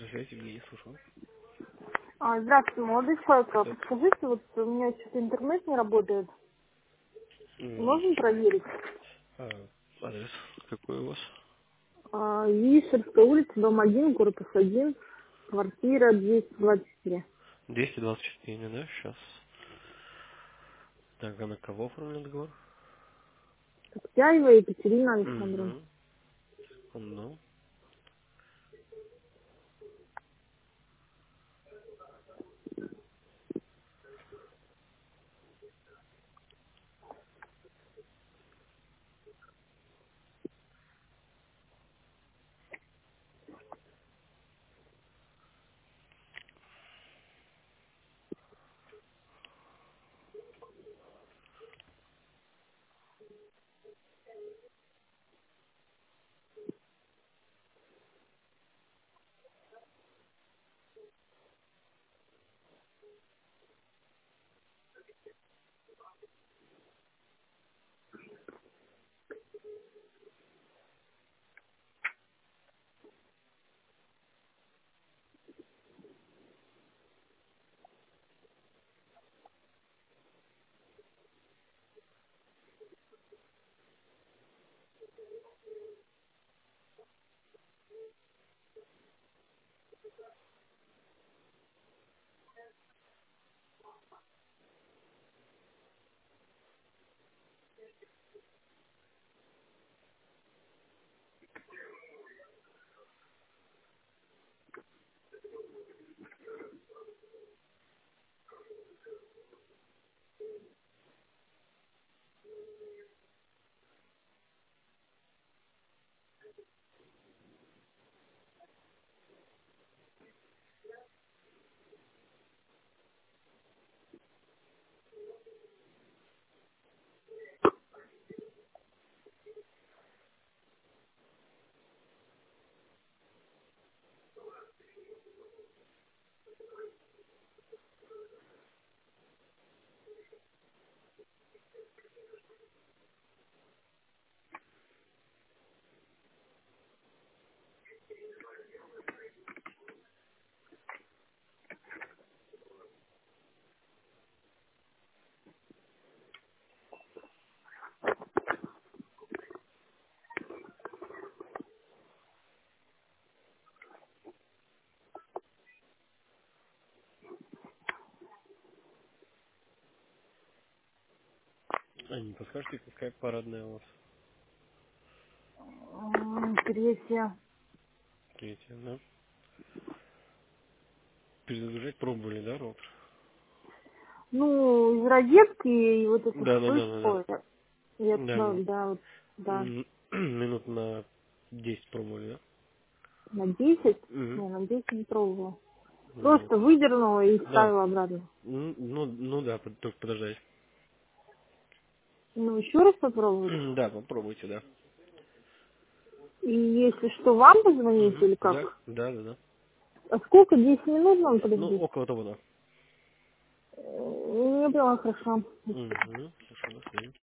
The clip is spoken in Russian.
Связь, Евгений, слушаю. Здравствуйте, молодой человек. Да. Подскажите, вот у меня что-то интернет не работает. М, Можно проверить? а, Адрес какой у вас? Вишерская улица, дом 1, корпус 1, квартира 224. 224, да, сейчас. Так, а на кого оформлен договор? Коктяева Екатерина Александровна. Угу. Ну, а не подскажете, какая парадная у вас? Третья. Третья, да? Перезагружать пробовали, да, роутер? Ну, из розетки и вот это Да, да, что да, да, да. такое? Я Да, туда, да, вот, да, минут на 10 пробовали, да? на 10, Угу. не, на 10 не пробовала. Ну, Просто выдернула и да. вставила обратно. Ну да, только подождать. Ну, еще раз попробовать. Да, попробуйте, да. И если что, вам позвонить Угу. или Да, как? да, да, да. А сколько? 10 минут нам Ну, подождать? около того, да. Не поняла, хорошо. Угу. Хорошо, до свидания.